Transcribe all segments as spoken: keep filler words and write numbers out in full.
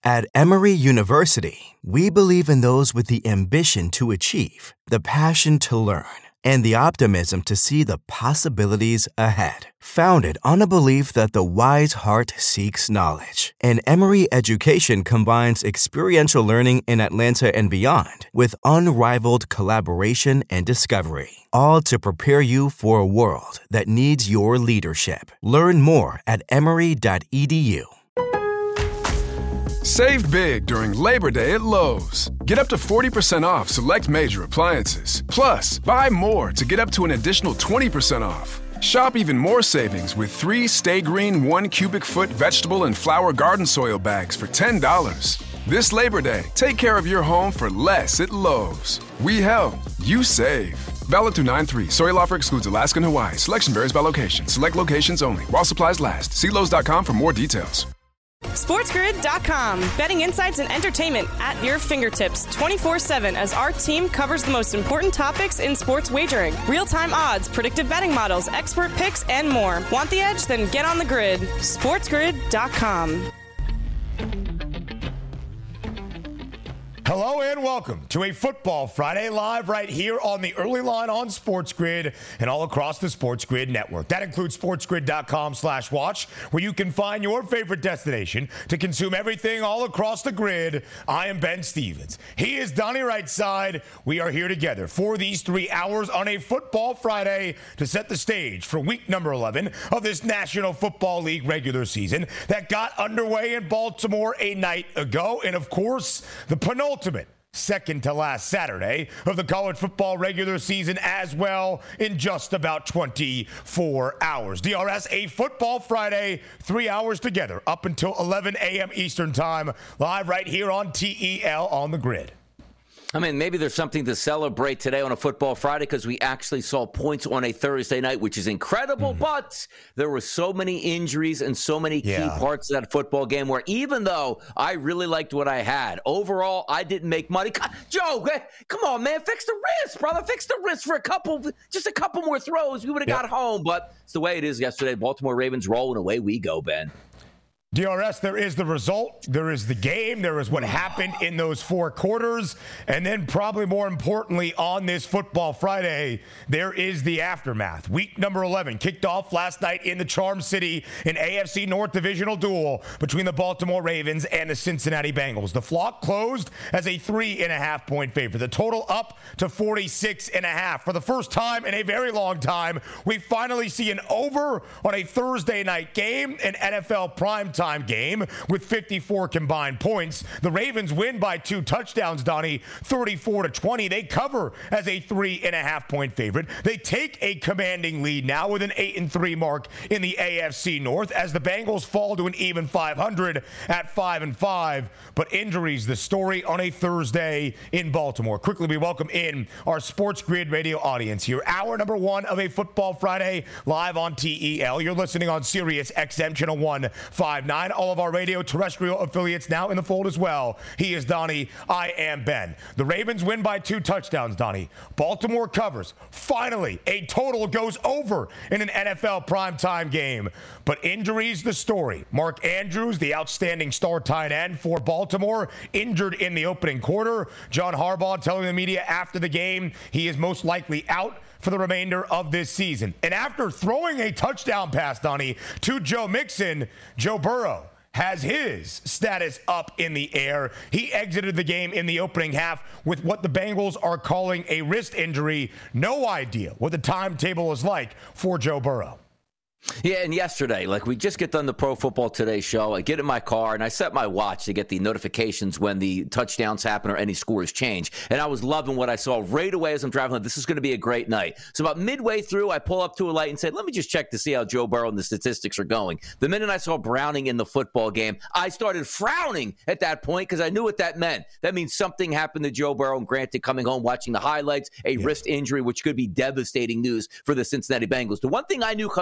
At Emory University, we believe in those with the ambition to achieve, the passion to learn, and the optimism to see the possibilities ahead. Founded on a belief that the wise heart seeks knowledge, and Emory education combines experiential learning in Atlanta and beyond with unrivaled collaboration and discovery, all to prepare you for a world that needs your leadership. Learn more at emory dot e d u. Save big during Labor Day at Lowe's. Get up to forty percent off select major appliances. Plus, buy more to get up to an additional twenty percent off. Shop even more savings with three Stay Green one cubic foot vegetable and flower garden soil bags for ten dollars. This Labor Day, take care of your home for less at Lowe's. We help, you save. Valid through nine three. Soil offer excludes Alaska and Hawaii. Selection varies by location. Select locations only. While supplies last. See Lowe's dot com for more details. SportsGrid dot com. Betting insights and entertainment at your fingertips twenty-four seven as our team covers the most important topics in sports wagering. Real-time odds, predictive betting models, expert picks, and more. Want the edge? Then get on the grid. SportsGrid dot com. Hello and welcome to a Football Friday live right here on the early line on Sports Grid and all across the Sports Grid network. That includes sportsgrid dot com slash watch, where you can find your favorite destination to consume everything all across the grid. I am Ben Stevens. He is Donnie Rightside. We are here together for these three hours on a Football Friday to set the stage for week number eleven of this National Football League regular season that got underway in Baltimore a night ago. And of course, the penultimate Ultimate second to last Saturday of the college football regular season as well in just about twenty-four hours. D R S, a Football Friday, three hours together up until eleven a.m. Eastern time, live right here on T E L on the Grid. I mean, maybe there's something to celebrate today on a Football Friday because we actually saw points on a Thursday night, which is incredible. Mm. But there were so many injuries and so many key yeah. parts of that football game where even though I really liked what I had, overall, I didn't make money. Joe, come on, man. Fix the wrist, brother. Fix the wrist for a couple, just a couple more throws. We would have yep. got home. But it's the way it is yesterday. Baltimore Ravens roll, and away we go, Ben. D R S, there is the result, there is the game, there is what happened in those four quarters, and then probably more importantly on this Football Friday, there is the aftermath. Week number eleven kicked off last night in the Charm City, an A F C North divisional duel between the Baltimore Ravens and the Cincinnati Bengals. The flock closed as a three and a half point favorite. The total up to forty-six and a half. For the first time in a very long time, we finally see an over on a Thursday night game, an N F L primetime game with fifty-four combined points. The Ravens win by two touchdowns, Donnie, thirty-four to twenty. They cover as a three and a half point favorite. They take a commanding lead now with an eight and three mark in the A F C North as the Bengals fall to an even five hundred at five and five. But injuries, the story on a Thursday in Baltimore. Quickly, we welcome in our Sports Grid radio audience here. Hour number one of a Football Friday live on T E L. You're listening on Sirius X M channel one fifty-nine. All of our radio terrestrial affiliates now in the fold as well. He is Donnie. I am Ben. The Ravens win by two touchdowns, Donnie. Baltimore covers. Finally, a total goes over in an N F L primetime game. But injuries, the story. Mark Andrews, the outstanding star tight end for Baltimore, injured in the opening quarter. John Harbaugh telling the media after the game he is most likely out for the remainder of this season. And after throwing a touchdown pass, Donnie, to Joe Mixon, Joe Burrow has his status up in the air. He exited the game in the opening half with what the Bengals are calling a wrist injury. No idea what the timetable is like for Joe Burrow. Yeah, and yesterday, like we just get done the Pro Football Today show, I get in my car and I set my watch to get the notifications when the touchdowns happen or any scores change. And I was loving what I saw right away as I'm driving. Like, this is going to be a great night. So about midway through, I pull up to a light and say, let me just check to see how Joe Burrow and the statistics are going. The minute I saw Browning in the football game, I started frowning at that point because I knew what that meant. That means something happened to Joe Burrow. And granted, coming home, watching the highlights, a yeah. wrist injury, which could be devastating news for the Cincinnati Bengals. The one thing I knew coming into that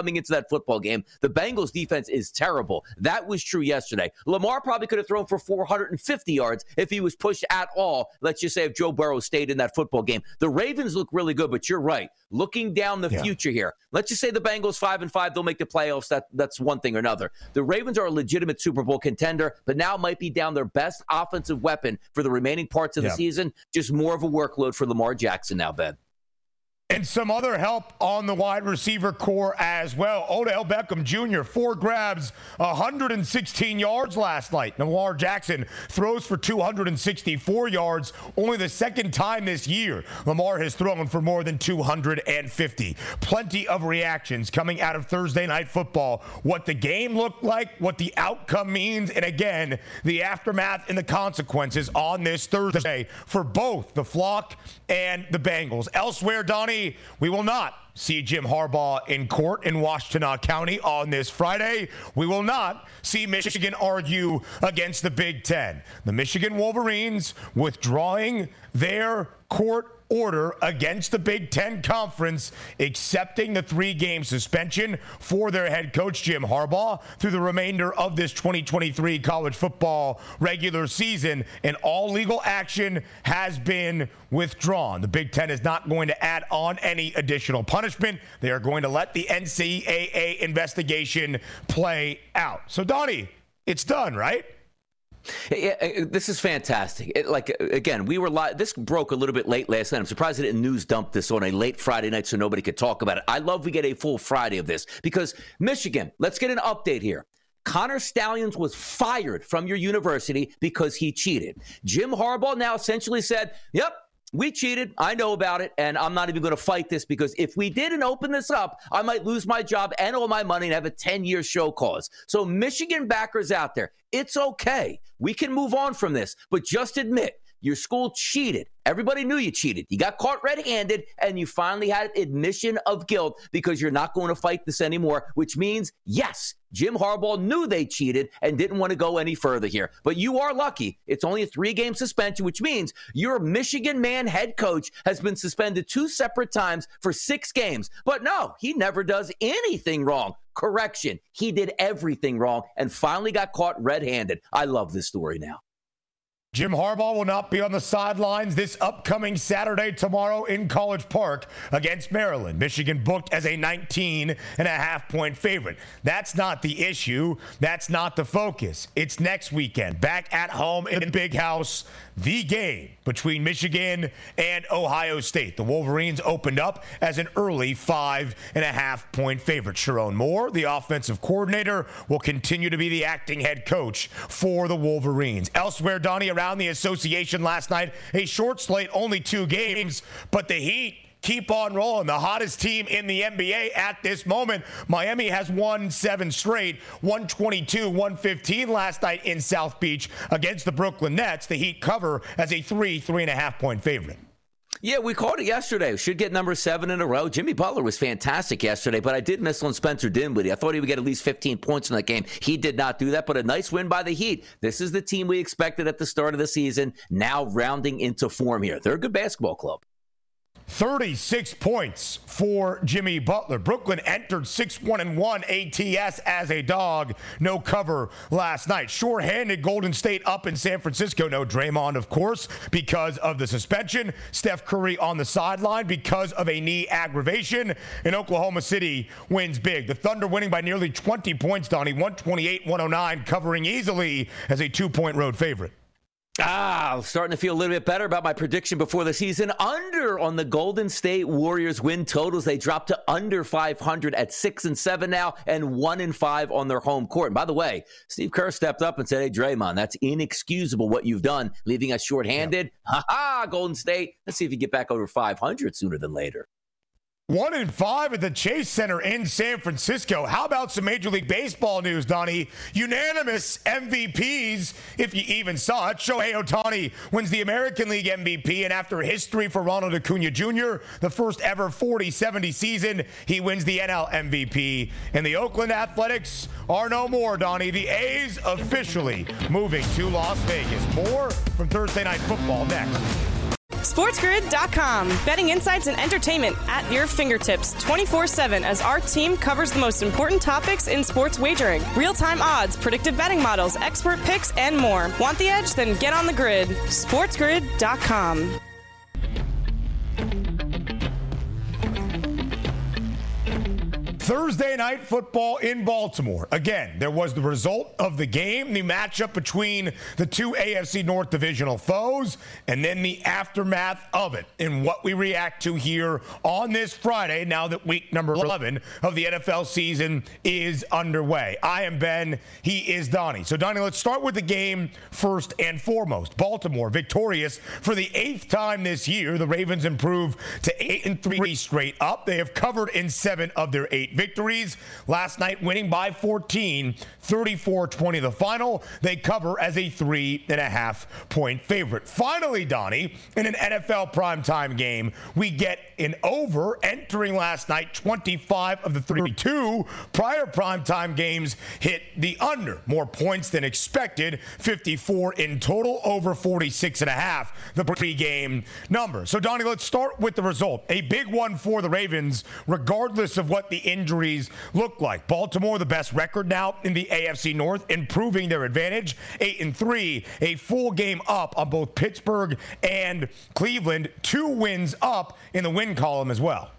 football game. The Bengals defense is terrible. That was true yesterday. Lamar probably could have thrown for four hundred fifty yards if he was pushed at all. Let's just say if Joe Burrow stayed in that football game. The Ravens look really good, but you're right. Looking down the yeah. future here, let's just say the Bengals five and five, they'll make the playoffs. That that's one thing or another. The Ravens are a legitimate Super Bowl contender, but now might be down their best offensive weapon for the remaining parts of yeah. the season. Just more of a workload for Lamar Jackson now, Ben. And some other help on the wide receiver core as well. Odell Beckham Junior, four grabs, one hundred sixteen yards last night. Lamar Jackson throws for two hundred sixty-four yards. Only the second time this year Lamar has thrown for more than two hundred fifty. Plenty of reactions coming out of Thursday Night Football. What the game looked like, what the outcome means, and again, the aftermath and the consequences on this Thursday for both the Flock and the Bengals. Elsewhere, Donnie, we will not see Jim Harbaugh in court in Washtenaw County on this Friday. We will not see Michigan argue against the Big Ten. The Michigan Wolverines withdrawing their court order against the Big Ten Conference, accepting the three-game suspension for their head coach, Jim Harbaugh, through the remainder of this twenty twenty-three college football regular season, and all legal action has been withdrawn. The Big Ten is not going to add on any additional punishment. They are going to let the N C double A investigation play out. So, Donnie, it's done, right? Yeah, this is fantastic. It, like, again, we were live. This broke a little bit late last night. I'm surprised they didn't news dump this on a late Friday night so nobody could talk about it. I love we get a full Friday of this because Michigan, let's get an update here. Connor Stalions was fired from your university because he cheated. Jim Harbaugh now essentially said, yep, we cheated. I know about it, and I'm not even going to fight this because if we didn't open this up, I might lose my job and all my money and have a ten-year show cause. So Michigan backers out there, it's okay. We can move on from this, but just admit your school cheated. Everybody knew you cheated. You got caught red-handed, and you finally had admission of guilt because you're not going to fight this anymore, which means, yes, Jim Harbaugh knew they cheated and didn't want to go any further here. But you are lucky. It's only a three-game suspension, which means your Michigan man head coach has been suspended two separate times for six games. But no, he never does anything wrong. Correction, he did everything wrong and finally got caught red-handed. I love this story now. Jim Harbaugh will not be on the sidelines this upcoming Saturday tomorrow in College Park against Maryland. Michigan booked as a nineteen and a half point favorite. That's not the issue. That's not the focus. It's next weekend, back at home in the Big House, the game between Michigan and Ohio State. The Wolverines opened up as an early five and a half point favorite. Sharon Moore, the offensive coordinator, will continue to be the acting head coach for the Wolverines. Elsewhere, Donnie, around the association last night, a short slate, only two games, but the Heat keep on rolling. The hottest team in the N B A at this moment. Miami has won seven straight, one twenty-two one fifteen last night in South Beach against the Brooklyn Nets. The Heat cover as a three, three and a half point favorite. Yeah, we called it yesterday. We should get number seven in a row. Jimmy Butler was fantastic yesterday, but I did miss on Spencer Dinwiddie. I thought he would get at least fifteen points in that game. He did not do that, but a nice win by the Heat. This is the team we expected at the start of the season, now rounding into form here. They're a good basketball club. thirty-six points for Jimmy Butler. Brooklyn entered six one and one A T S as a dog. No cover last night. Short-handed Golden State up in San Francisco. No Draymond, of course, because of the suspension. Steph Curry on the sideline because of a knee aggravation. And Oklahoma City wins big. The Thunder winning by nearly twenty points, Donnie. one twenty-eight one oh nine, covering easily as a two-point road favorite. Ah, I'm starting to feel a little bit better about my prediction before the season. Under on the Golden State Warriors win totals. They dropped to under five hundred at six and seven now and one and five on their home court. And by the way, Steve Kerr stepped up and said, hey, Draymond, that's inexcusable what you've done, leaving us shorthanded. Yep. Ha-ha, Golden State. Let's see if you get back over five hundred sooner than later. One and five at the Chase Center in San Francisco. How about some Major League Baseball news, Donnie? Unanimous M V Ps, if you even saw it. Shohei Ohtani wins the American League M V P, and after history for Ronald Acuna Junior, the first ever forty seventy season, he wins the N L M V P. And the Oakland Athletics are no more, Donnie. The A's officially moving to Las Vegas. More from Thursday Night Football next. SportsGrid dot com. Betting insights and entertainment at your fingertips twenty-four seven as our team covers the most important topics in sports wagering. Real-time odds, predictive betting models, expert picks, and more. Want the edge? Then get on the grid. SportsGrid dot com. Thursday night football in Baltimore. Again, there was the result of the game, the matchup between the two A F C North divisional foes, and then the aftermath of it and what we react to here on this Friday, now that week number eleven of the N F L season is underway. I am Ben. He is Donnie. So, Donnie, let's start with the game first and foremost. Baltimore victorious for the eighth time this year. The Ravens improve to eight and three straight up. They have covered in seven of their eight victories. Last night winning by fourteen, thirty-four twenty the final. They cover as a three and a half point favorite. Finally, Donnie, in an N F L primetime game, we get an over. Entering last night, twenty-five of the thirty-two prior primetime games hit the under. More points than expected, fifty-four in total, over forty-six and a half, the pregame number. So, Donnie, let's start with the result. A big one for the Ravens, regardless of what the injuries look like. Baltimore, the best record now in the A F C North, improving their advantage. Eight and three, a full game up on both Pittsburgh and Cleveland. Two wins up in the win column as well.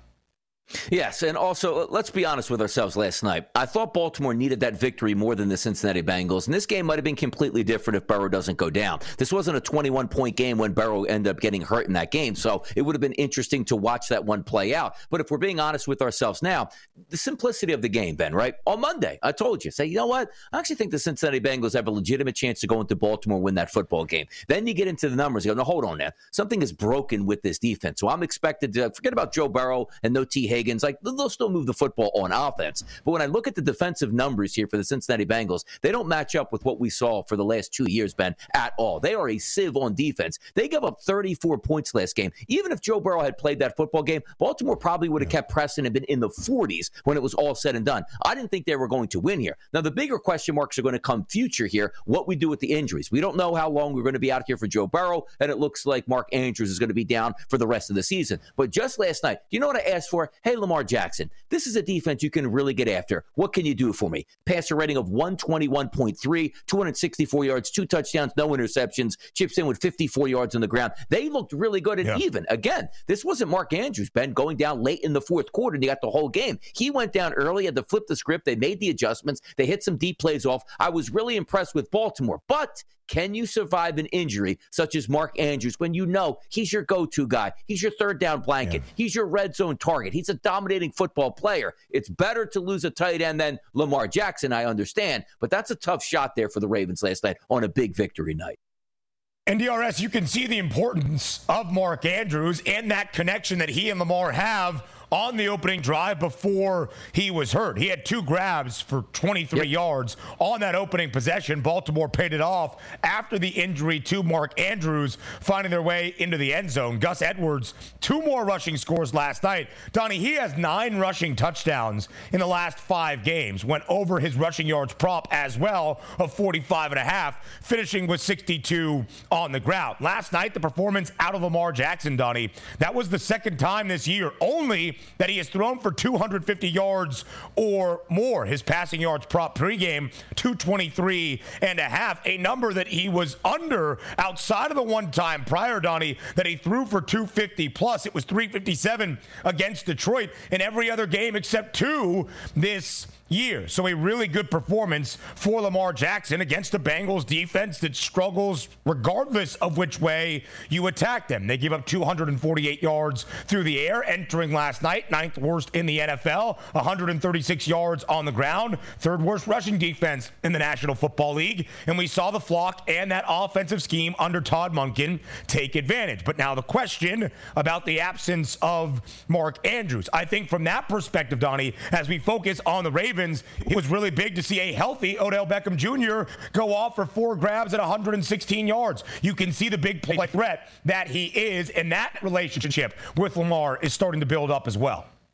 Yes, and also, let's be honest with ourselves last night. I thought Baltimore needed that victory more than the Cincinnati Bengals, and this game might have been completely different if Burrow doesn't go down. This wasn't a twenty-one point game when Burrow ended up getting hurt in that game, so it would have been interesting to watch that one play out. But if we're being honest with ourselves now, the simplicity of the game, Ben, right? On Monday, I told you, say, you know what? I actually think the Cincinnati Bengals have a legitimate chance to go into Baltimore and win that football game. Then you get into the numbers, you go, no, hold on now. Something is broken with this defense. So I'm expected to, forget about Joe Burrow and no T. Higgins, like, they'll still move the football on offense. But when I look at the defensive numbers here for the Cincinnati Bengals, they don't match up with what we saw for the last two years, Ben, at all. They are a sieve on defense. They gave up thirty-four points last game. Even if Joe Burrow had played that football game, Baltimore probably would have kept pressing and been in the forties when it was all said and done. I didn't think they were going to win here. Now, the bigger question marks are going to come future here, what we do with the injuries. We don't know how long we're going to be out here for Joe Burrow, and it looks like Mark Andrews is going to be down for the rest of the season. But just last night, you know what I asked for? Hey, Lamar Jackson, this is a defense you can really get after. What can you do for me? Passer rating of one twenty-one point three, two hundred sixty-four yards, two touchdowns, no interceptions, chips in with fifty-four yards on the ground. They looked really good. And yeah. even, again, this wasn't Mark Andrews, Ben, going down late in the fourth quarter and you got the whole game. He went down early, had to flip the script. They made the adjustments. They hit some deep plays off. I was really impressed with Baltimore. But can you survive an injury such as Mark Andrews when you know he's your go-to guy? He's your third down blanket. Yeah. He's your red zone target. He's a dominating football player. It's better to lose a tight end than Lamar Jackson, I understand. But that's a tough shot there for the Ravens last night on a big victory night. And D R S, you can see the importance of Mark Andrews and that connection that he and Lamar have on the opening drive before he was hurt. He had two grabs for twenty-three yep. yards on that opening possession. Baltimore paid it off after the injury to Mark Andrews, finding their way into the end zone. Gus Edwards, two more rushing scores last night. Donnie, he has nine rushing touchdowns in the last five games. Went over his rushing yards prop as well of forty-five and a half, finishing with sixty-two on the ground. Last night, the performance out of Lamar Jackson, Donnie, that was the second time this year only that he has thrown for two hundred fifty yards or more. His passing yards prop pregame, two twenty-three and a half, a number that he was under outside of the one time prior, Donnie, that he threw for two fifty plus. It was three fifty-seven against Detroit in every other game except two this year. So a really good performance for Lamar Jackson against the Bengals defense that struggles regardless of which way you attack them. They give up two hundred forty-eight yards through the air entering last night, ninth worst in the N F L, one hundred thirty-six yards on the ground, third worst rushing defense in the National Football League. And we saw the flock and that offensive scheme under Todd Monken take advantage. But now the question about the absence of Mark Andrews. I think from that perspective, Donnie, as we focus on the Ravens, it was really big to see a healthy Odell Beckham Junior go off for four grabs at one hundred sixteen yards. You can see the big play threat that he is, and that relationship with Lamar is starting to build up as well.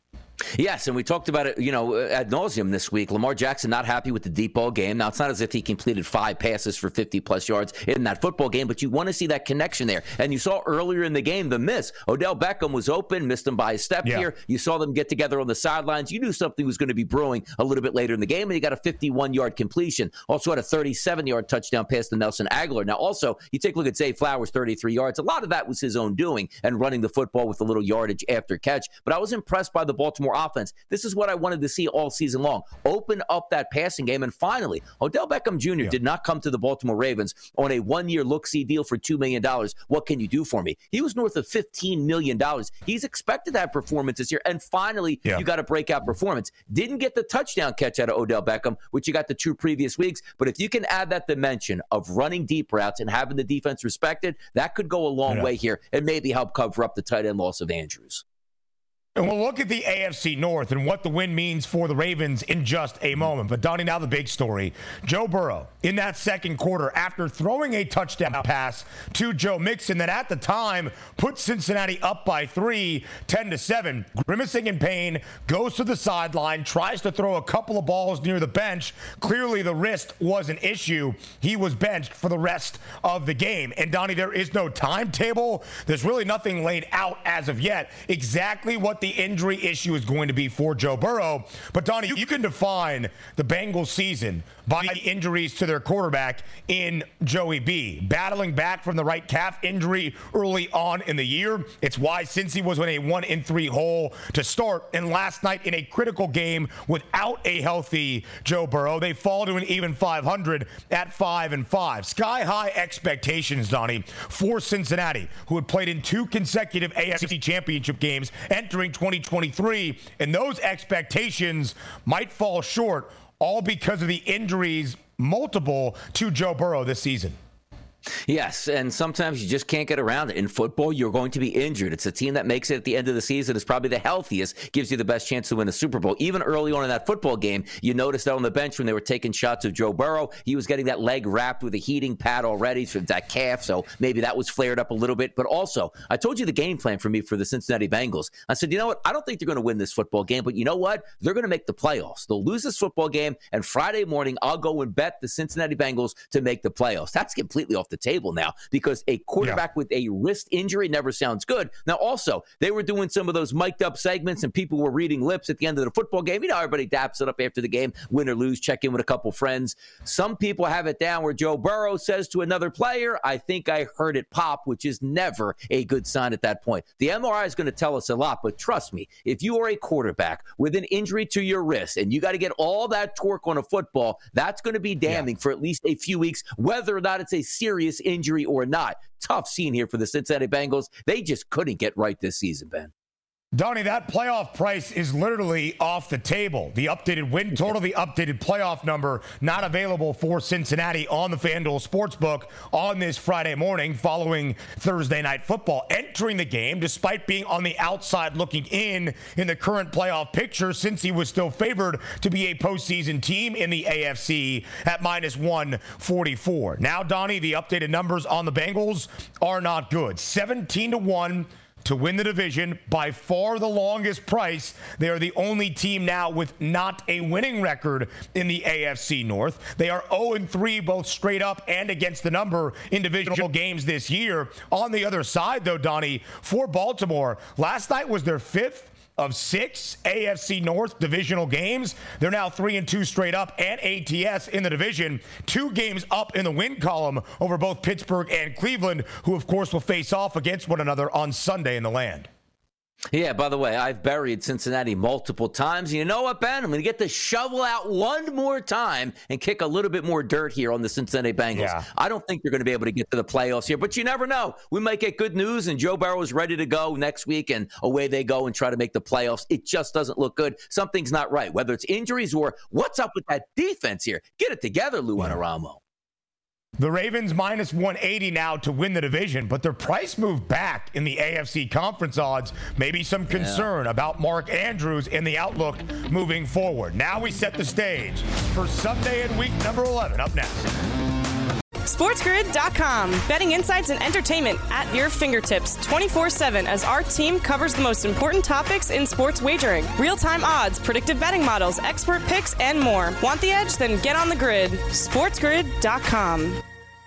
Yes, and we talked about it, you know, ad nauseum this week. Lamar Jackson not happy with the deep ball game. Now, it's not as if he completed five passes for fifty-plus yards in that football game, but you want to see that connection there. And you saw earlier in the game the miss. Odell Beckham was open, missed him by a step yeah. here. You saw them get together on the sidelines. You knew something was going to be brewing a little bit later in the game, and he got a fifty-one-yard completion. Also had a thirty-seven-yard touchdown pass to Nelson Aguilar. Now, also, you take a look at Zay Flowers, thirty-three yards. A lot of that was his own doing and running the football with a little yardage after catch. But I was impressed by the Baltimore offense. This is what I wanted to see all season long. Open up that passing game. And finally, Odell Beckham Junior Yeah. did not come to the Baltimore Ravens on a one-year look-see deal for two million dollars. What can you do for me? He was north of fifteen million dollars. He's expected that performance this year. And finally, yeah. you got a breakout performance. Didn't get the touchdown catch out of Odell Beckham, which you got the two previous weeks. But if you can add that dimension of running deep routes and having the defense respected, that could go a long yeah. way here and maybe help cover up the tight end loss of Andrews. And we'll look at the A F C North and what the win means for the Ravens in just a moment. But, Donnie, now the big story. Joe Burrow, in that second quarter, after throwing a touchdown pass to Joe Mixon that at the time put Cincinnati up by three, ten to seven, grimacing in pain, goes to the sideline, tries to throw a couple of balls near the bench. Clearly the wrist was an issue. He was benched for the rest of the game. And, Donnie, there is no timetable. There's really nothing laid out as of yet exactly what the injury issue is going to be for Joe Burrow. But, Donnie, you can define the Bengals season by the injuries to their quarterback in Joey B. Battling back from the right calf injury early on in the year. It's why Cincy was in a one in three hole to start. And last night in a critical game without a healthy Joe Burrow, they fall to an even five hundred at five and five. Sky high expectations, Donnie, for Cincinnati, who had played in two consecutive A F C championship games entering twenty twenty-three, and those expectations might fall short, all because of the injuries, multiple, to Joe Burrow this season. Yes, and sometimes you just can't get around it. In football, you're going to be injured. It's a team that makes it at the end of the season is probably the healthiest, gives you the best chance to win a Super Bowl. Even early on in that football game, you noticed that on the bench when they were taking shots of Joe Burrow, he was getting that leg wrapped with a heating pad already from that calf, so maybe that was flared up a little bit. But also, I told you the game plan for me for the Cincinnati Bengals. I said, you know what? I don't think they're going to win this football game, but you know what? They're going to make the playoffs. They'll lose this football game, and Friday morning, I'll go and bet the Cincinnati Bengals to make the playoffs. That's completely off the table now, because a quarterback yeah. with a wrist injury never sounds good. Now, also, they were doing some of those mic'd up segments and people were reading lips at the end of the football game. You know, everybody daps it up after the game, win or lose, check in with a couple friends. Some people have it down where Joe Burrow says to another player, I think I heard it pop, which is never a good sign at that point. The M R I is going to tell us a lot, but trust me, if you are a quarterback with an injury to your wrist and you got to get all that torque on a football, that's going to be damning yeah. for at least a few weeks, whether or not it's a serious injury or not. Tough scene here for the Cincinnati Bengals. They just couldn't get right this season, Ben. Donnie, that playoff price is literally off the table. The updated win total, the updated playoff number, not available for Cincinnati on the FanDuel Sportsbook on this Friday morning following Thursday Night Football. Entering the game, despite being on the outside looking in in the current playoff picture, since he was still favored to be a postseason team in the A F C at minus one forty-four. Now, Donnie, the updated numbers on the Bengals are not good. seventeen to one. To win the division, by far the longest price. They are the only team now with not a winning record in the A F C North. They are oh and three both straight up and against the number in divisional games this year. On the other side, though, Donnie, for Baltimore, last night was their fifth of six A F C North divisional games. They're now three and two straight up and A T S in the division. Two games up in the win column over both Pittsburgh and Cleveland, who of course will face off against one another on Sunday in the land. Yeah, by the way, I've buried Cincinnati multiple times. You know what, Ben? I'm going to get the shovel out one more time and kick a little bit more dirt here on the Cincinnati Bengals. Yeah. I don't think they're going to be able to get to the playoffs here, but you never know. We might get good news, and Joe Burrow is ready to go next week, and away they go and try to make the playoffs. It just doesn't look good. Something's not right, whether it's injuries or what's up with that defense here. Get it together, Lou yeah. Anarumo. The Ravens minus one eighty now to win the division, but their price moved back in the A F C conference odds. Maybe some concern yeah. about Mark Andrews and the outlook moving forward. Now we set the stage for Sunday in week number eleven. Up next. SportsGrid dot com. Betting insights and entertainment at your fingertips twenty-four seven as our team covers the most important topics in sports wagering. Real-time odds, predictive betting models, expert picks, and more. Want the edge? Then get on the grid. SportsGrid dot com.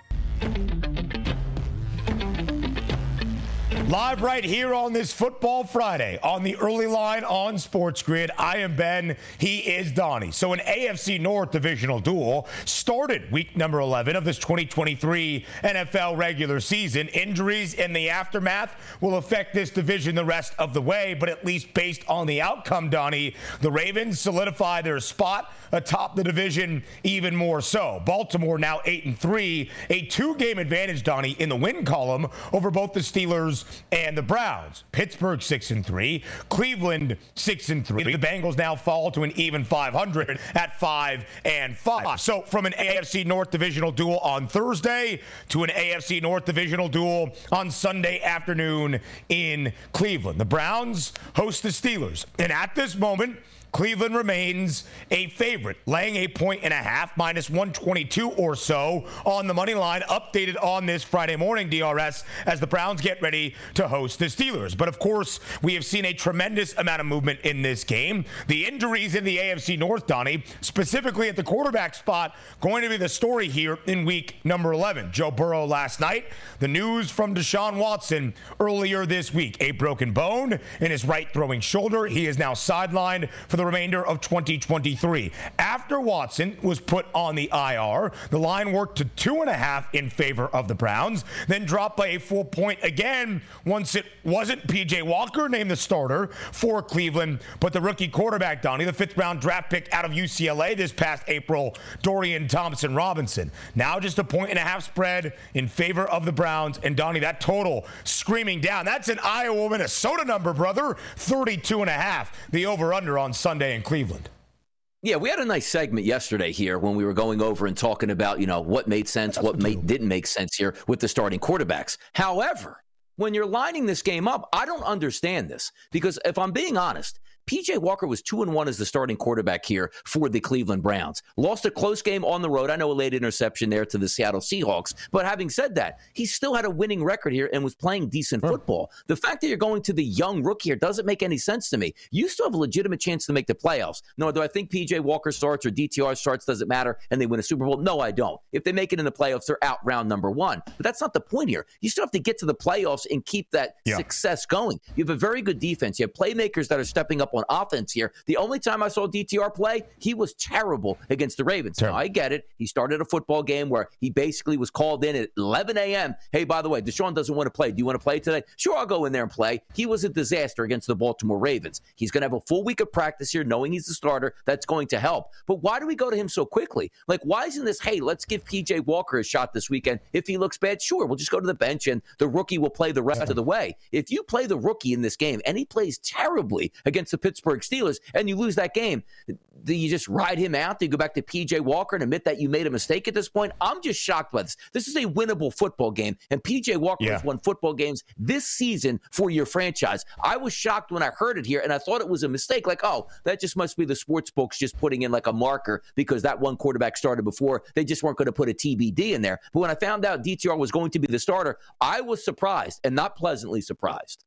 Live right here on this Football Friday on the early line on Sports Grid. I am Ben. He is Donnie. So an A F C North divisional duel started week number eleven of this twenty twenty-three N F L regular season. Injuries in the aftermath will affect this division the rest of the way, but at least based on the outcome, Donnie, the Ravens solidify their spot atop the division even more so. Baltimore now eight and three, a two-game advantage, Donnie, in the win column over both the Steelers and the Browns. Pittsburgh six and three, Cleveland six and three. The Bengals now fall to an even five hundred at five and five. So from an A F C North divisional duel on Thursday to an A F C North divisional duel on Sunday afternoon in Cleveland. The Browns host the Steelers, and at this moment, Cleveland remains a favorite, laying a point and a half, minus one twenty-two or so on the money line, updated on this Friday morning, D R S, as the Browns get ready to host the Steelers. But of course, we have seen a tremendous amount of movement in this game. The injuries in the A F C North, Donnie, specifically at the quarterback spot, going to be the story here in week number eleven. Joe Burrow last night, the news from Deshaun Watson earlier this week, a broken bone in his right throwing shoulder. He is now sidelined for the the remainder of twenty twenty-three. After Watson was put on the I R, the line worked to two and a half in favor of the Browns, then dropped by a full point again once it wasn't P J Walker named the starter for Cleveland, but the rookie quarterback, Donnie, the fifth round draft pick out of U C L A this past April, Dorian Thompson-Robinson. Now just a point and a half spread in favor of the Browns, and Donnie, that total screaming down. That's an Iowa, Minnesota number, brother. thirty-two and a half, the over-under on Sunday in Cleveland. Yeah, we had a nice segment yesterday here when we were going over and talking about, you know, what made sense, what made, didn't make sense here with the starting quarterbacks. However, when you're lining this game up, I don't understand this, because if I'm being honest, P J Walker was two and one as the starting quarterback here for the Cleveland Browns. Lost a close game on the road. I know a late interception there to the Seattle Seahawks. But having said that, he still had a winning record here and was playing decent football. The fact that you're going to the young rookie here doesn't make any sense to me. You still have a legitimate chance to make the playoffs. No, do I think P J Walker starts or D T R starts, doesn't matter, and they win a Super Bowl? No, I don't. If they make it in the playoffs, they're out round number one. But that's not the point here. You still have to get to the playoffs and keep that yeah. success going. You have a very good defense. You have playmakers that are stepping up on offense here. The only time I saw D T R play, he was terrible against the Ravens. Now, I get it. He started a football game where he basically was called in at eleven a.m. Hey, by the way, Deshaun doesn't want to play. Do you want to play today? Sure, I'll go in there and play. He was a disaster against the Baltimore Ravens. He's going to have a full week of practice here, knowing he's the starter. That's going to help. But why do we go to him so quickly? Like, why isn't this, hey, let's give P J Walker a shot this weekend. If he looks bad, sure, we'll just go to the bench and the rookie will play the rest of the way. If you play the rookie in this game and he plays terribly against the Pittsburgh Steelers and you lose that game, do you just ride him out? Do you go back to P J Walker and admit that you made a mistake at this point? I'm just shocked by this. This is a winnable football game, and P J Walker yeah. has won football games this season for your franchise. I was shocked when I heard it here, and I thought it was a mistake. Like, oh, that just must be the sports books just putting in like a marker because that one quarterback started before. They just weren't going to put a T B D in there. But when I found out D T R was going to be the starter, I was surprised, and not pleasantly surprised.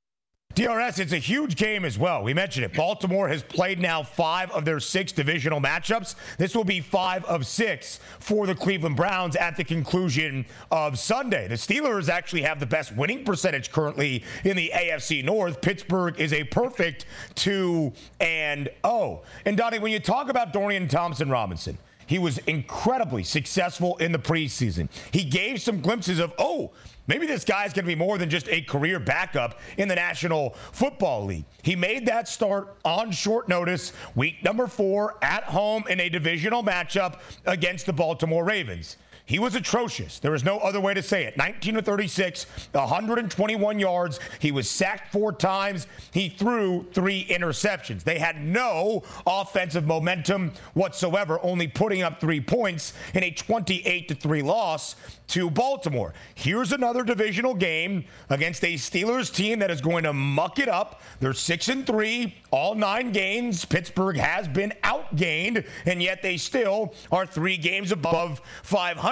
D R S, it's a huge game as well. We mentioned it. Baltimore has played now five of their six divisional matchups. This will be five of six for the Cleveland Browns at the conclusion of Sunday. The Steelers actually have the best winning percentage currently in the A F C North. Pittsburgh is a perfect two and oh. And Donnie, when you talk about Dorian Thompson-Robinson, he was incredibly successful in the preseason. He gave some glimpses of, oh, maybe this guy's going to be more than just a career backup in the National Football League. He made that start on short notice, week number four, at home in a divisional matchup against the Baltimore Ravens. He was atrocious. There is no other way to say it. nineteen of thirty-six, one hundred twenty-one yards. He was sacked four times. He threw three interceptions. They had no offensive momentum whatsoever, only putting up three points in a twenty-eight to three loss to Baltimore. Here's another divisional game against a Steelers team that is going to muck it up. They're six and three, all nine games. Pittsburgh has been outgained, and yet they still are three games above five hundred.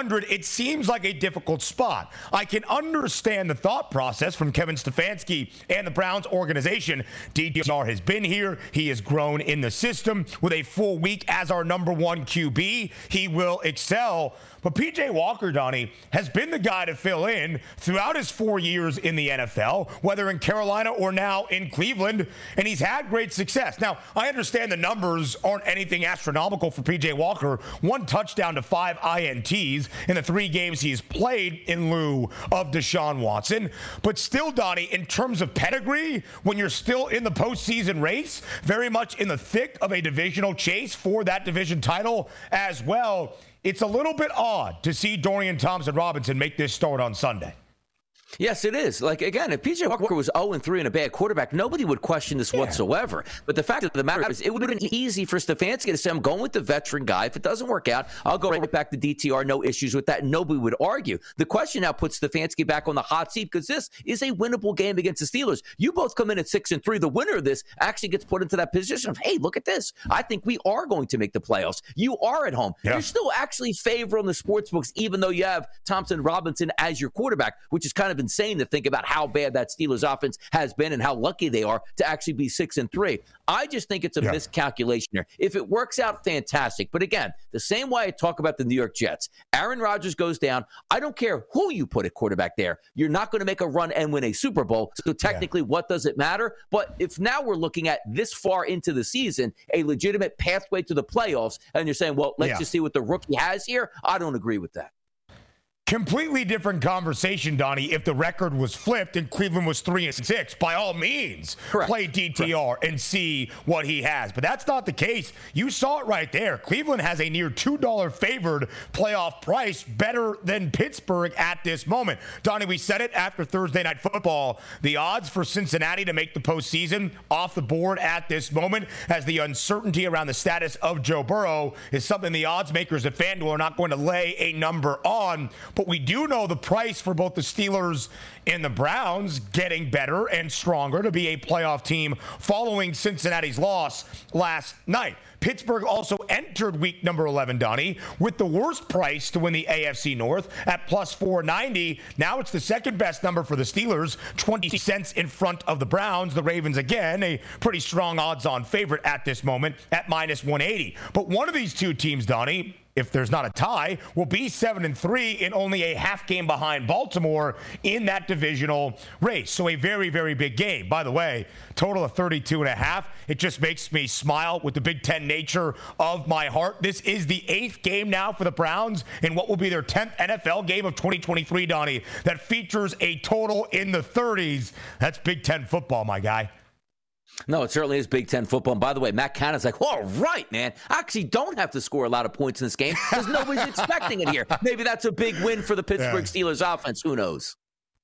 hundred, it seems like a difficult spot. I can understand the thought process from Kevin Stefanski and the Browns organization. D T R has been here. He has grown in the system. With a full week as our number one Q B, he will excel. But P J Walker, Donnie, has been the guy to fill in throughout his four years in the N F L, whether in Carolina or now in Cleveland, and he's had great success. Now, I understand the numbers aren't anything astronomical for P J Walker. One touchdown to five I N Ts in the three games he's played in lieu of Deshaun Watson. But still, Donnie, in terms of pedigree, when you're still in the postseason race, very much in the thick of a divisional chase for that division title as well, it's a little bit odd to see Dorian Thompson-Robinson make this start on Sunday. Yes, it is. Like, again, if P J Walker was oh and three and a bad quarterback, nobody would question this yeah. whatsoever. But the fact of the matter is, it would have been easy for Stefanski to say, I'm going with the veteran guy. If it doesn't work out, I'll go right back to D T R. No issues with that. Nobody would argue. The question now puts Stefanski back on the hot seat because this is a winnable game against the Steelers. You both come in at six and three. The winner of this actually gets put into that position of, hey, look at this. I think we are going to make the playoffs. You are at home. Yeah. You're still actually favoring the sports books, even though you have Thompson-Robinson as your quarterback, which is kind of insane to think about how bad that Steelers offense has been and how lucky they are to actually be six and three. I just think it's a yeah. miscalculation here. If it works out, fantastic. But again, the same way I talk about the New York Jets, Aaron Rodgers goes down. I don't care who you put at quarterback there. You're not going to make a run and win a Super Bowl. So technically, yeah. what does it matter? But if now we're looking at this far into the season, a legitimate pathway to the playoffs, and you're saying, well, let's yeah. just see what the rookie has here, I don't agree with that. Completely different conversation, Donnie, if the record was flipped and Cleveland was three and six. By all means, Correct. play D T R Correct. and see what he has. But that's not the case. You saw it right there. Cleveland has a near two dollars favored playoff price, better than Pittsburgh at this moment. Donnie, we said it after Thursday Night Football. The odds for Cincinnati to make the postseason off the board at this moment, as the uncertainty around the status of Joe Burrow is something the odds makers at FanDuel are not going to lay a number on. But we do know the price for both the Steelers and the Browns getting better and stronger to be a playoff team following Cincinnati's loss last night. Pittsburgh also entered week number eleven, Donnie, with the worst price to win the A F C North at plus four ninety. Now it's the second best number for the Steelers, twenty cents in front of the Browns. The Ravens, again, a pretty strong odds-on favorite at this moment at minus one eighty. But one of these two teams, Donnie, if there's not a tie, will be seven and three and only a half game behind Baltimore in that divisional race. So a very, very big game. By the way, total of thirty-two and a half. It just makes me smile with the Big Ten nature of my heart. This is the eighth game now for the Browns in what will be their tenth N F L game of twenty twenty-three, Donnie, that features a total in the thirties. That's Big Ten football, my guy. No, it certainly is Big Ten football. And by the way, Matt Canada's like, all right, man, I actually don't have to score a lot of points in this game because nobody's expecting it here. Maybe that's a big win for the Pittsburgh yeah. Steelers offense. Who knows?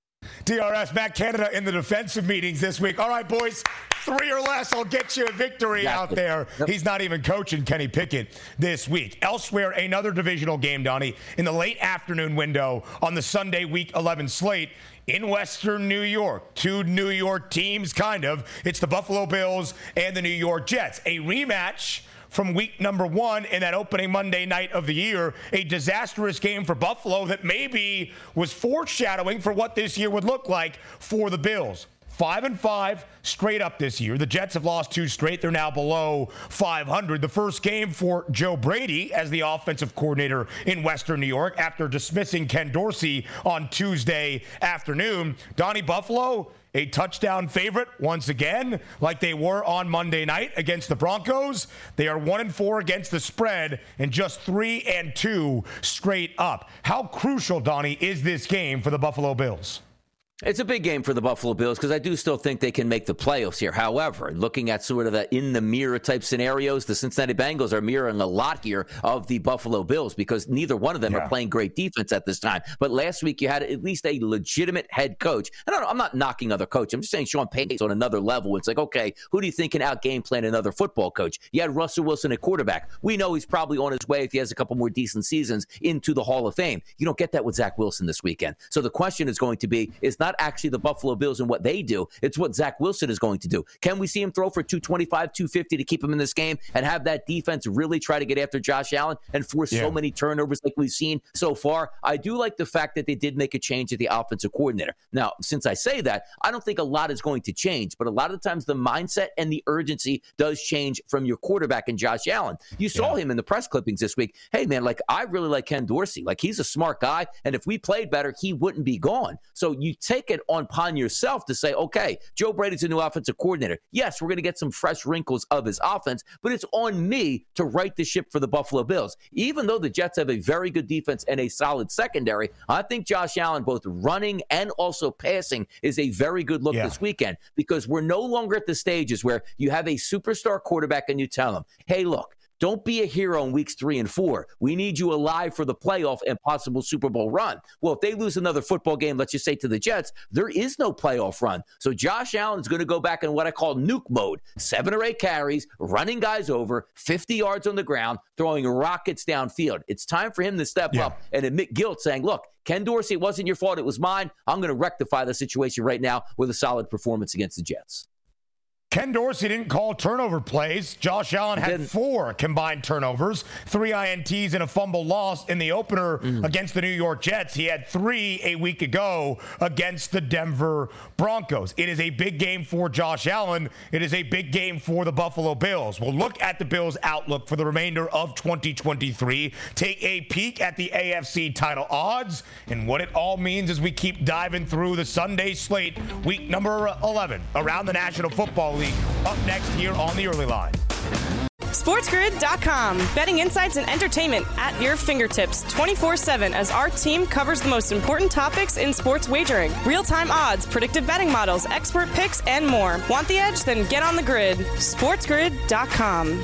D R S, Matt Canada in the defensive meetings this week. All right, boys, three or less, I'll get you a victory exactly. out there. Yep. He's not even coaching Kenny Pickett this week. Elsewhere, another divisional game, Donnie, in the late afternoon window on the Sunday Week eleven slate. In Western New York, two New York teams, kind of. It's the Buffalo Bills and the New York Jets. A rematch from week number one in that opening Monday night of the year. A disastrous game for Buffalo that maybe was foreshadowing for what this year would look like for the Bills. Five and five straight up this year. The Jets have lost two straight. They're now below five hundred. The first game for Joe Brady as the offensive coordinator in Western New York after dismissing Ken Dorsey on Tuesday afternoon. Donnie, Buffalo, a touchdown favorite once again, like they were on Monday night against the Broncos. They are one and four against the spread and just three and two straight up. How crucial, Donnie, is this game for the Buffalo Bills? It's a big game for the Buffalo Bills because I do still think they can make the playoffs here. However, looking at sort of the in-the-mirror type scenarios, the Cincinnati Bengals are mirroring a lot here of the Buffalo Bills because neither one of them yeah. are playing great defense at this time. But last week you had at least a legitimate head coach. And I don't, I'm not knocking other coaches. I'm just saying Sean Payton's on another level. It's like, okay, who do you think can out-game plan another football coach? You had Russell Wilson at quarterback. We know he's probably on his way, if he has a couple more decent seasons, into the Hall of Fame. You don't get that with Zach Wilson this weekend. So the question is going to be, is not not actually the Buffalo Bills and what they do. It's what Zach Wilson is going to do. Can we see him throw for two twenty-five, two fifty to keep him in this game and have that defense really try to get after Josh Allen and force yeah. so many turnovers like we've seen so far? I do like the fact that they did make a change at the offensive coordinator. Now, since I say that, I don't think a lot is going to change, but a lot of the times the mindset and the urgency does change from your quarterback in Josh Allen. You saw yeah. him in the press clippings this week. Hey, man, like, I really like Ken Dorsey. Like, he's a smart guy, and if we played better, he wouldn't be gone. So you take it on upon yourself to say, okay, Joe Brady's a new offensive coordinator. Yes, we're going to get some fresh wrinkles of his offense, but it's on me to right the ship for the Buffalo Bills. Even though the Jets have a very good defense and a solid secondary, I think Josh Allen, both running and also passing, is a very good look yeah. this weekend, because we're no longer at the stages where you have a superstar quarterback and you tell him, hey, look, don't be a hero in weeks three and four. We need you alive for the playoff and possible Super Bowl run. Well, if they lose another football game, let's just say to the Jets, there is no playoff run. So Josh Allen's going to go back in what I call nuke mode. Seven or eight carries, running guys over, fifty yards on the ground, throwing rockets downfield. It's time for him to step yeah. up and admit guilt, saying, look, Ken Dorsey, it wasn't your fault, it was mine. I'm going to rectify the situation right now with a solid performance against the Jets. Ken Dorsey didn't call turnover plays. Josh Allen had four combined turnovers, three I N Ts and a fumble loss in the opener mm. against the New York Jets. He had three a week ago against the Denver Broncos. It is a big game for Josh Allen. It is a big game for the Buffalo Bills. We'll look at the Bills' outlook for the remainder of twenty twenty-three, take a peek at the A F C title odds, and what it all means as we keep diving through the Sunday slate, week number eleven, around the National Football League. Up next here on the Early Line. SportsGrid dot com. Betting insights and entertainment at your fingertips twenty-four seven as our team covers the most important topics in sports wagering. Real-time odds, predictive betting models, expert picks, and more. Want the edge? Then get on the grid. SportsGrid dot com.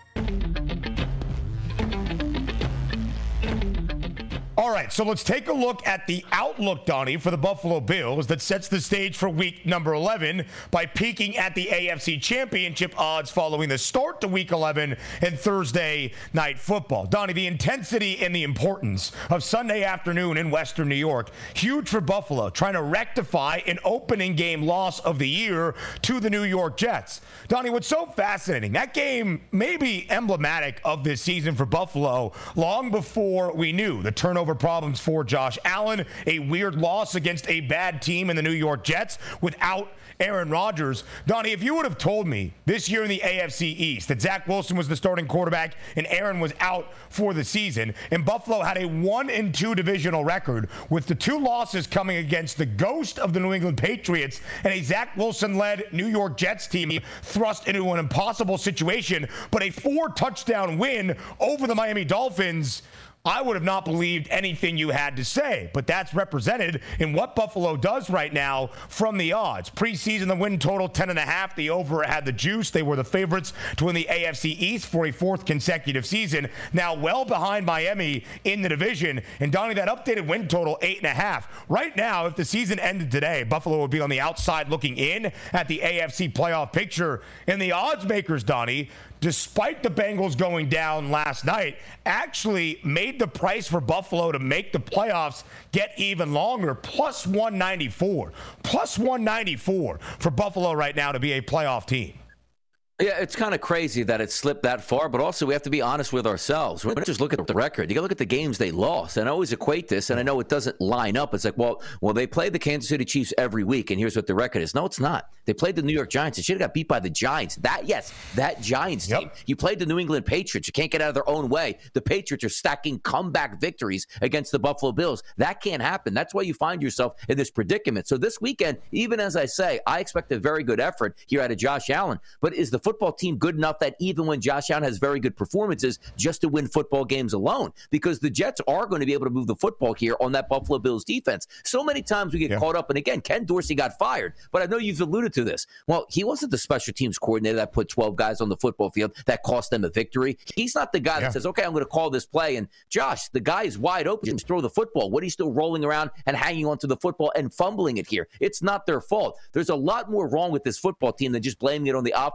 All right, so let's take a look at the outlook, Donnie, for the Buffalo Bills that sets the stage for week number eleven by peeking at the A F C Championship odds following the start to week eleven and Thursday night football. Donnie, the intensity and the importance of Sunday afternoon in Western New York, huge for Buffalo, trying to rectify an opening game loss of the year to the New York Jets. Donnie, what's so fascinating, that game may be emblematic of this season for Buffalo long before we knew the turnover problems for Josh Allen, a weird loss against a bad team in the New York Jets without Aaron Rodgers. Donnie, if you would have told me this year in the A F C East that Zach Wilson was the starting quarterback and Aaron was out for the season, and Buffalo had a one and two divisional record with the two losses coming against the ghost of the New England Patriots and a Zach Wilson-led New York Jets team thrust into an impossible situation, but a four-touchdown win over the Miami Dolphins, I would have not believed anything you had to say, but that's represented in what Buffalo does right now from the odds. Preseason, the win total ten and a half. The over had the juice. They were the favorites to win the A F C East for a fourth consecutive season. Now well behind Miami in the division. And Donnie, that updated win total, eight and a half. Right now, if the season ended today, Buffalo would be on the outside looking in at the A F C playoff picture. And the odds makers, Donnie, despite the Bengals going down last night, actually made the price for Buffalo to make the playoffs get even longer. Plus one ninety-four. Plus one ninety-four for Buffalo right now to be a playoff team. Yeah, it's kind of crazy that it slipped that far, but also we have to be honest with ourselves. We don't just look at the record. You got to look at the games they lost, and I always equate this, and I know it doesn't line up. It's like, well, well, they played the Kansas City Chiefs every week, and here's what the record is. No, it's not. They played the New York Giants. They should have got beat by the Giants. That, yes, that Giants team. Yep. You played the New England Patriots. You can't get out of their own way. The Patriots are stacking comeback victories against the Buffalo Bills. That can't happen. That's why you find yourself in this predicament. So this weekend, even as I say, I expect a very good effort here out of Josh Allen, but is the football team good enough that even when Josh Allen has very good performances just to win football games alone? Because the Jets are going to be able to move the football here on that Buffalo Bills defense. So many times we get yeah. caught up, and again, Ken Dorsey got fired, but I know you've alluded to this. Well, he wasn't the special teams coordinator that put twelve guys on the football field that cost them a victory. He's not the guy yeah. that says, okay, I'm going to call this play, and Josh, the guy is wide open, just throw the football. What are you still rolling around and hanging onto the football and fumbling it here? It's not their fault. There's a lot more wrong with this football team than just blaming it on the offense and Josh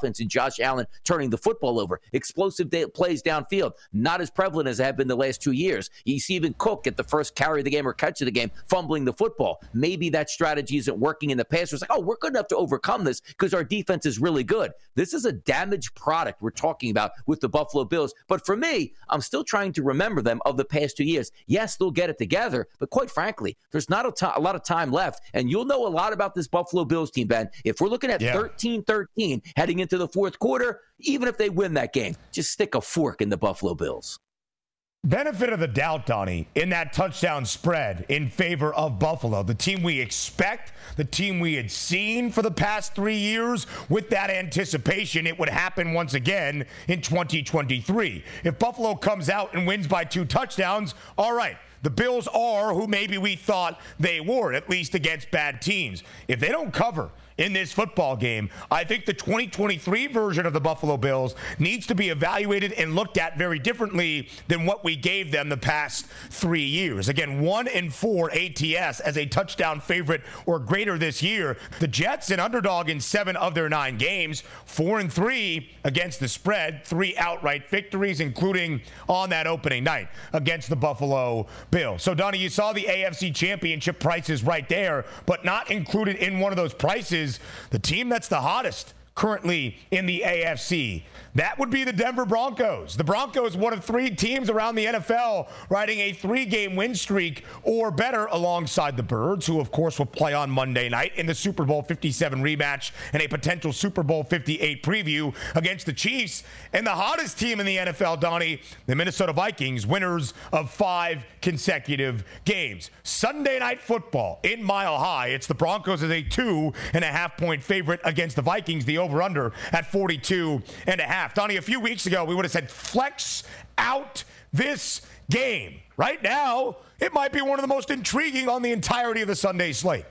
Josh Allen turning the football over. Explosive day, plays downfield, not as prevalent as they have been the last two years. You see even Cook get the first carry of the game or catch of the game, fumbling the football. Maybe that strategy isn't working in the past. It's like, oh, we're good enough to overcome this because our defense is really good. This is a damaged product we're talking about with the Buffalo Bills. But for me, I'm still trying to remember them of the past two years. Yes, they'll get it together, but quite frankly, there's not a, t- a lot of time left. And you'll know a lot about this Buffalo Bills team, Ben. If we're looking at yeah. thirteen thirteen heading into the fourth quarter, even if they win that game, just stick a fork in the Buffalo Bills. Benefit of the doubt, Donnie, in that touchdown spread in favor of Buffalo, the team we expect, the team we had seen for the past three years, with that anticipation it would happen once again in twenty twenty-three. If Buffalo comes out and wins by two touchdowns, all right. The Bills are who maybe we thought they were, at least against bad teams. If they don't cover in this football game, I think the twenty twenty-three version of the Buffalo Bills needs to be evaluated and looked at very differently than what we gave them the past three years. Again, one and four A T S as a touchdown favorite or greater this year. The Jets an underdog in seven of their nine games, four and three against the spread, three outright victories, including on that opening night against the Buffalo Bills. So, Donnie, you saw the A F C Championship prices right there, but not included in one of those prices the team that's the hottest currently in the A F C. That would be the Denver Broncos. The Broncos, one of three teams around the N F L riding a three-game win streak or better alongside the Birds, who, of course, will play on Monday night in the Super Bowl fifty-seven rematch and a potential Super Bowl fifty-eight preview against the Chiefs. And the hottest team in the N F L, Donnie, the Minnesota Vikings, winners of five consecutive games. Sunday Night Football in Mile High. It's the Broncos as a two and a half point favorite against the Vikings, the over-under at forty-two and a half. Donnie, a few weeks ago, we would have said flex out this game. Right now, it might be one of the most intriguing on the entirety of the Sunday slate.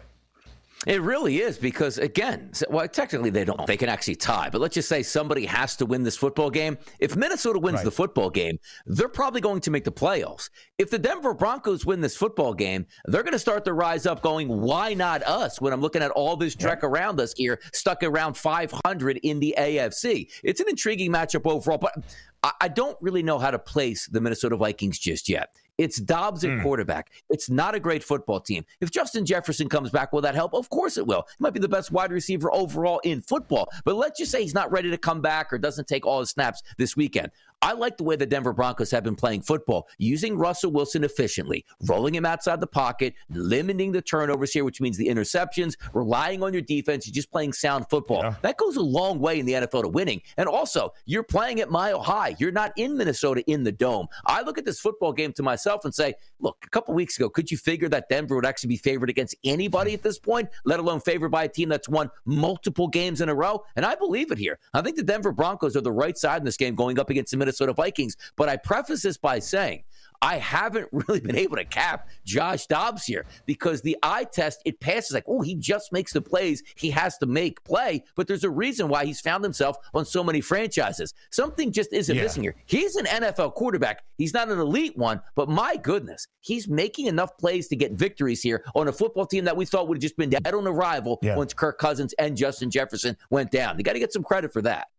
It really is because, again, well, technically they don't. They can actually tie. But let's just say somebody has to win this football game. If Minnesota wins right. the football game, they're probably going to make the playoffs. If the Denver Broncos win this football game, they're going to start to rise up going, why not us? When I'm looking at all this trek yeah. around us here, stuck around five hundred in the A F C. It's an intriguing matchup overall, but I don't really know how to place the Minnesota Vikings just yet. It's Dobbs at mm. quarterback. It's not a great football team. If Justin Jefferson comes back, will that help? Of course it will. He might be the best wide receiver overall in football. But let's just say he's not ready to come back or doesn't take all his snaps this weekend. I like the way the Denver Broncos have been playing football, using Russell Wilson efficiently, rolling him outside the pocket, limiting the turnovers here, which means the interceptions, relying on your defense, you're just playing sound football. Yeah. That goes a long way in the N F L to winning. And also, you're playing at Mile High. You're not in Minnesota in the Dome. I look at this football game to myself and say, look, a couple weeks ago, could you figure that Denver would actually be favored against anybody at this point, let alone favored by a team that's won multiple games in a row? And I believe it here. I think the Denver Broncos are the right side in this game going up against the Minnesota Vikings. But I preface this by saying, I haven't really been able to cap Josh Dobbs here because the eye test, it passes like, oh, he just makes the plays he has to make play. But there's a reason why he's found himself on so many franchises. Something just isn't yeah. missing here. He's an N F L quarterback. He's not an elite one, but my goodness, he's making enough plays to get victories here on a football team that we thought would have just been dead on arrival yeah. once Kirk Cousins and Justin Jefferson went down. You got to get some credit for that.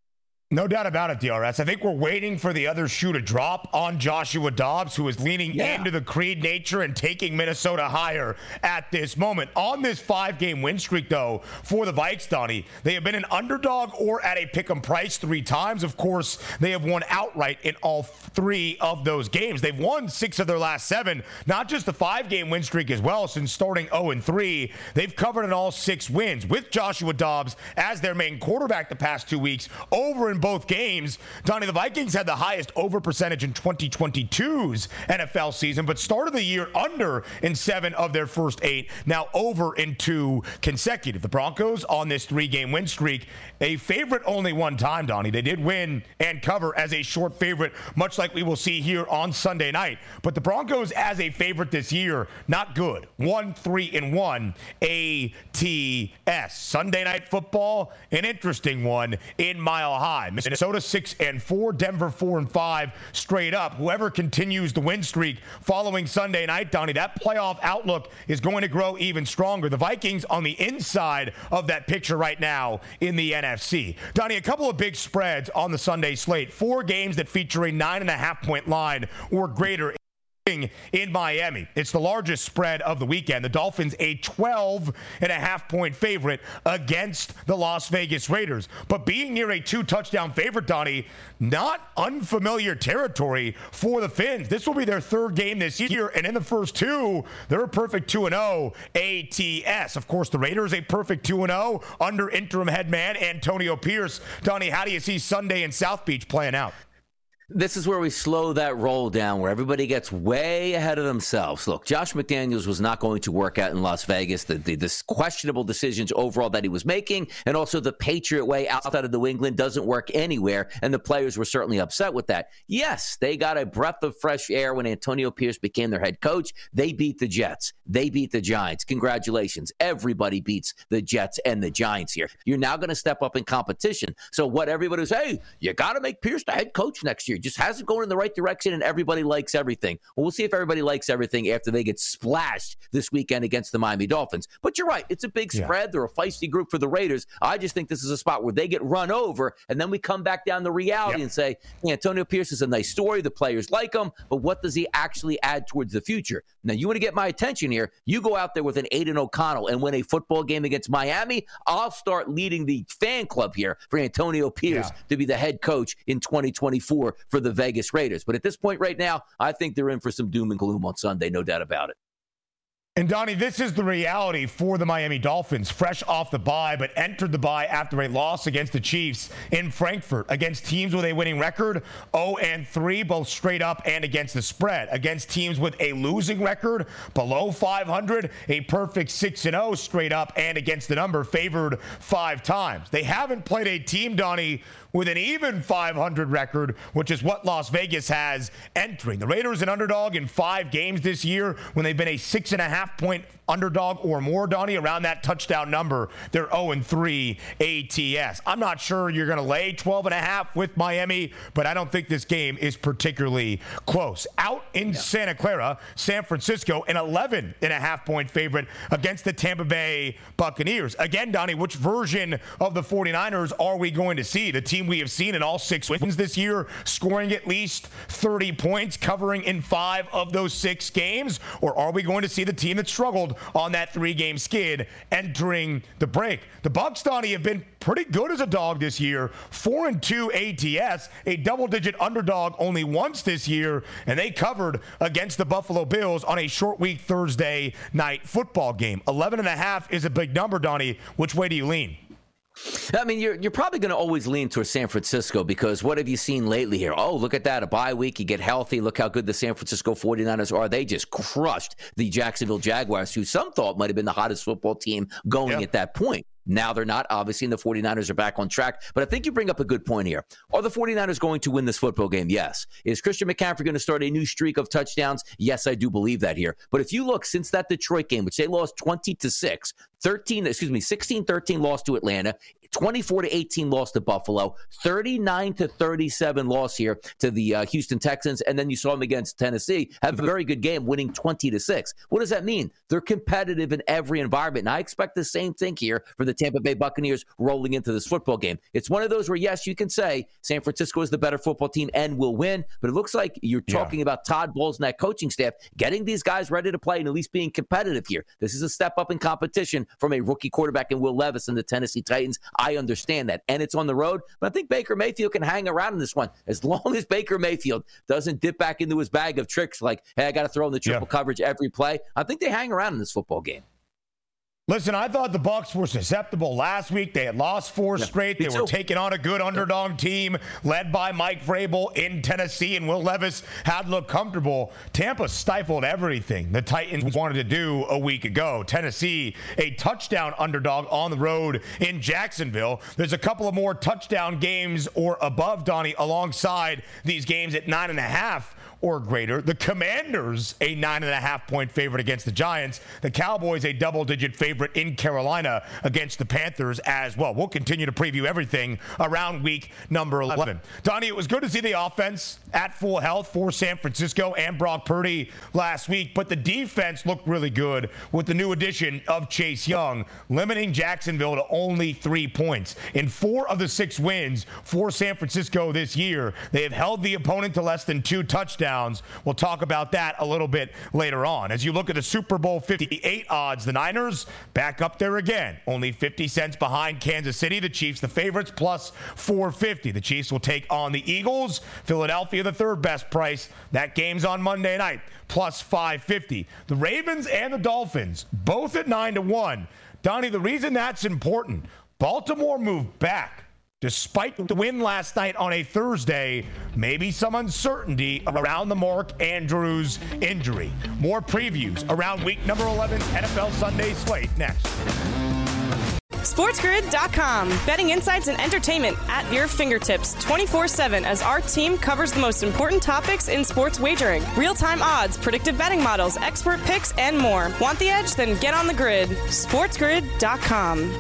No doubt about it, D R S. I think we're waiting for the other shoe to drop on Joshua Dobbs, who is leaning yeah. into the Creed nature and taking Minnesota higher at this moment. On this five-game win streak, though, for the Vikes, Donnie, they have been an underdog or at a pick 'em price three times. Of course, they have won outright in all three of those games. They've won six of their last seven, not just the five-game win streak as well. Since starting oh and three, they've covered in all six wins with Joshua Dobbs as their main quarterback the past two weeks, over in both games. Donnie, the Vikings had the highest over percentage in twenty twenty-two's N F L season, but started the year under in seven of their first eight, now over in two consecutive. The Broncos on this three-game win streak, a favorite only one time, Donnie. They did win and cover as a short favorite, much like we will see here on Sunday night. But the Broncos as a favorite this year, not good. One, three, and one A T S. Sunday Night Football, an interesting one in Mile High. Minnesota six and four, Denver four and five straight up. Whoever continues the win streak following Sunday night, Donnie, that playoff outlook is going to grow even stronger. The Vikings on the inside of that picture right now in the N F C. Donnie, a couple of big spreads on the Sunday slate. Four games that feature a nine and a half point line or greater in Miami. It's the largest spread of the weekend. The Dolphins a twelve and a half point favorite against the Las Vegas Raiders. But being near a two touchdown favorite, Donnie, not unfamiliar territory for the Fins. This will be their third game this year, and in the first two, they're a perfect two and oh A T S. Of course, the Raiders a perfect two and oh under interim head man Antonio Pierce. Donnie, how do you see Sunday in South Beach playing out? This is where we slow that roll down, where everybody gets way ahead of themselves. Look, Josh McDaniels was not going to work out in Las Vegas. The, the, the questionable decisions overall that he was making, and also the Patriot way outside of New England doesn't work anywhere, and the players were certainly upset with that. Yes, they got a breath of fresh air when Antonio Pierce became their head coach. They beat the Jets. They beat the Giants. Congratulations. Everybody beats the Jets and the Giants here. You're now going to step up in competition. So what everybody was, hey, you got to make Pierce the head coach next year. Just hasn't gone in the right direction, and everybody likes everything. Well, we'll see if everybody likes everything after they get splashed this weekend against the Miami Dolphins. But you're right. It's a big spread. Yeah. They're a feisty group for the Raiders. I just think this is a spot where they get run over, and then we come back down to reality yep. and say, Antonio Pierce is a nice story. The players like him, but what does he actually add towards the future? Now, you want to get my attention here. You go out there with an Aiden O'Connell and win a football game against Miami. I'll start leading the fan club here for Antonio Pierce yeah. to be the head coach in twenty twenty-four for the Vegas Raiders. But at this point right now, I think they're in for some doom and gloom on Sunday, no doubt about it. And Donnie, this is the reality for the Miami Dolphins, fresh off the bye, but entered the bye after a loss against the Chiefs in Frankfurt, against teams with a winning record, oh and three, both straight up and against the spread, against teams with a losing record, below five hundred, a perfect six and oh straight up, and against the number, favored five times. They haven't played a team, Donnie, with an even five hundred record, which is what Las Vegas has entering. The Raiders an underdog in five games this year when they've been a six and a half point underdog or more, Donnie, around that touchdown number. They're oh and three A T S. I'm not sure you're going to lay twelve and a half with Miami, but I don't think this game is particularly close. Out in yeah. Santa Clara, San Francisco, an eleven and a half point favorite against the Tampa Bay Buccaneers. Again, Donnie, which version of the 49ers are we going to see? The team we have seen in all six wins this year, scoring at least thirty points, covering in five of those six games? Or are we going to see the team that struggled on that three-game skid entering the break? The Bucs, Donnie, have been pretty good as a dog this year. Four and two A T S, a double-digit underdog only once this year, and they covered against the Buffalo Bills on a short week Thursday night football game. eleven and a half is a big number, Donnie. Which way do you lean? I mean, you're you're probably going to always lean towards San Francisco because what have you seen lately here? Oh, look at that. A bye week. You get healthy. Look how good the San Francisco 49ers are. They just crushed the Jacksonville Jaguars, who some thought might have been the hottest football team going yeah. at that point. Now they're not. Obviously, and the 49ers are back on track. But I think you bring up a good point here. Are the 49ers going to win this football game? Yes. Is Christian McCaffrey going to start a new streak of touchdowns? Yes, I do believe that here. But if you look since that Detroit game, which they lost twenty to six, thirteen, excuse me, sixteen thirteen loss to Atlanta, twenty-four to eighteen loss to Buffalo, thirty-nine to thirty-seven loss here to the uh, Houston Texans, and then you saw them against Tennessee have a very good game, winning twenty to six. What does that mean? They're competitive in every environment, and I expect the same thing here for the Tampa Bay Buccaneers rolling into this football game. It's one of those where, yes, you can say San Francisco is the better football team and will win, but it looks like you're talking yeah. about Todd Bowles and that coaching staff getting these guys ready to play and at least being competitive here. This is a step up in competition from a rookie quarterback in Will Levis and the Tennessee Titans. I understand that, and it's on the road, but I think Baker Mayfield can hang around in this one as long as Baker Mayfield doesn't dip back into his bag of tricks like, hey, I got to throw in the triple yeah. coverage every play. I think they hang around in this football game. Listen, I thought the Bucs were susceptible last week. They had lost four yeah, straight. They too. were taking on a good underdog team led by Mike Vrabel in Tennessee, and Will Levis had looked comfortable. Tampa stifled everything the Titans wanted to do a week ago. Tennessee, a touchdown underdog on the road in Jacksonville. There's a couple of more touchdown games or above, Donnie, alongside these games at nine and a half or greater. The Commanders, a nine and a half point favorite against the Giants. The Cowboys, a double-digit favorite in Carolina against the Panthers as well. We'll continue to preview everything around week number eleven. Donnie, it was good to see the offense at full health for San Francisco and Brock Purdy last week, but the defense looked really good with the new addition of Chase Young, limiting Jacksonville to only three points. In four of the six wins for San Francisco this year, they have held the opponent to less than two touchdowns. We'll talk about that a little bit later on. As you look at the Super Bowl fifty-eight odds, the Niners back up there again, only fifty cents behind Kansas City. The Chiefs, the favorites, plus four fifty. The Chiefs will take on the Eagles. Philadelphia, the third best price. That game's on Monday night, plus five fifty. The Ravens and the Dolphins, both at nine to one. Donnie, the reason that's important, Baltimore moved back. Despite the win last night on a Thursday, maybe some uncertainty around the Mark Andrews injury. More previews around week number eleven's N F L Sunday slate next. SportsGrid dot com. Betting insights and entertainment at your fingertips twenty-four seven as our team covers the most important topics in sports wagering. Real-time odds, predictive betting models, expert picks, and more. Want the edge? Then get on the grid. SportsGrid dot com.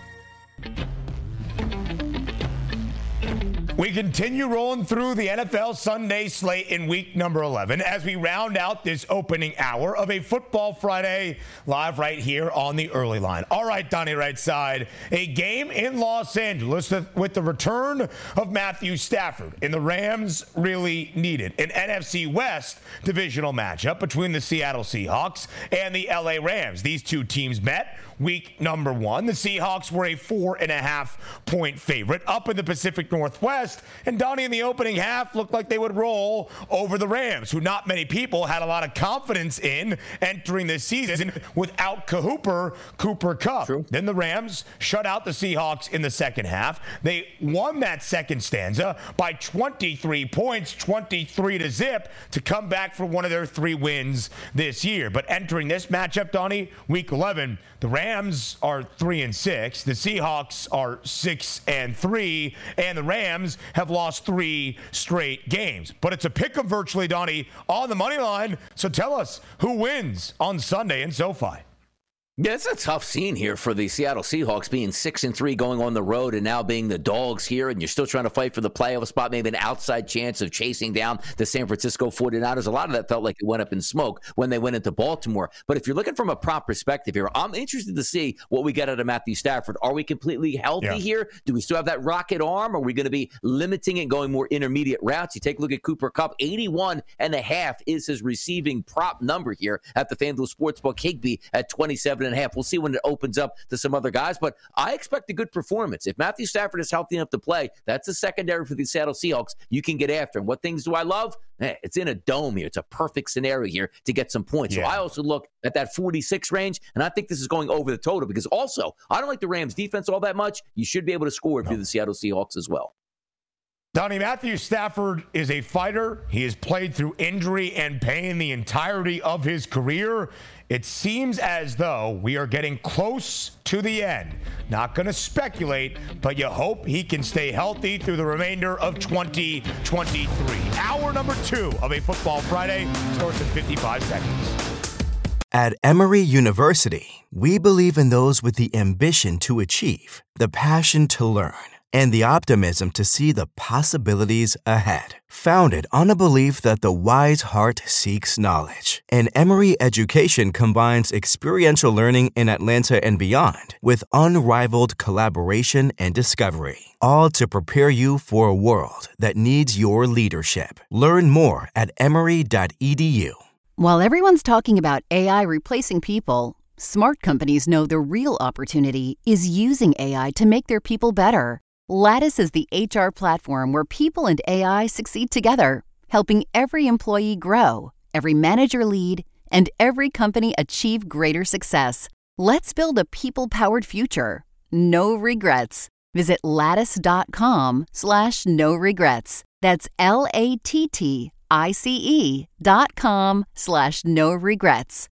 We continue rolling through the N F L Sunday slate in week number eleven as we round out this opening hour of a Football Friday live right here on the early line. All right, Donnie right side, a game in Los Angeles with the return of Matthew Stafford, and the Rams really needed an N F C West divisional matchup between the Seattle Seahawks and the L A Rams. These two teams met week number one. The Seahawks were a four and a half point favorite up in the Pacific Northwest, and Donnie in the opening half looked like they would roll over the Rams, who not many people had a lot of confidence in entering this season without Cooper, Cooper Kupp. True. Then the Rams shut out the Seahawks in the second half. They won that second stanza by twenty-three points, twenty-three to zip, to come back for one of their three wins this year. But entering this matchup, Donnie, week eleven, the Rams are three and six. The Seahawks are six and three, and the Rams have lost three straight games. But it's a pick 'em virtually, Donnie, on the money line. So tell us who wins on Sunday in SoFi. Yeah, it's a tough scene here for the Seattle Seahawks, being six and three going on the road and now being the dogs here, and you're still trying to fight for the playoff spot, maybe an outside chance of chasing down the San Francisco forty-niners. A lot of that felt like it went up in smoke when they went into Baltimore. But if you're looking from a prop perspective here, I'm interested to see what we get out of Matthew Stafford. Are we completely healthy yeah. here? Do we still have that rocket arm? Are we going to be limiting it, going more intermediate routes? You take a look at Cooper Kupp, eighty-one and a half is his receiving prop number here at the FanDuel Sportsbook. Higbee at twenty-seven and a half. We'll see when it opens up to some other guys, but I expect a good performance. If Matthew Stafford is healthy enough to play, that's a secondary for the Seattle Seahawks you can get after. And what things do I love? Eh, it's in a dome here. It's a perfect scenario here to get some points. Yeah. So I also look at that forty-six range, and I think this is going over the total because also, I don't like the Rams defense all that much. You should be able to score if no. you're the Seattle Seahawks as well. Donnie, Matthew Stafford is a fighter. He has played through injury and pain the entirety of his career. It seems as though we are getting close to the end. Not going to speculate, but you hope he can stay healthy through the remainder of twenty twenty-three. Hour number two of a Football Friday starts in fifty-five seconds. At Emory University, we believe in those with the ambition to achieve, the passion to learn, and the optimism to see the possibilities ahead. Founded on a belief that the wise heart seeks knowledge, and Emory Education combines experiential learning in Atlanta and beyond with unrivaled collaboration and discovery, all to prepare you for a world that needs your leadership. Learn more at emory dot e d u. While everyone's talking about A I replacing people, smart companies know the real opportunity is using A I to make their people better. Lattice is the H R platform where people and A I succeed together, helping every employee grow, every manager lead, and every company achieve greater success. Let's build a people-powered future. No regrets. Visit lattice.com slash no regrets. That's L A T T I C E dot com slash no regrets.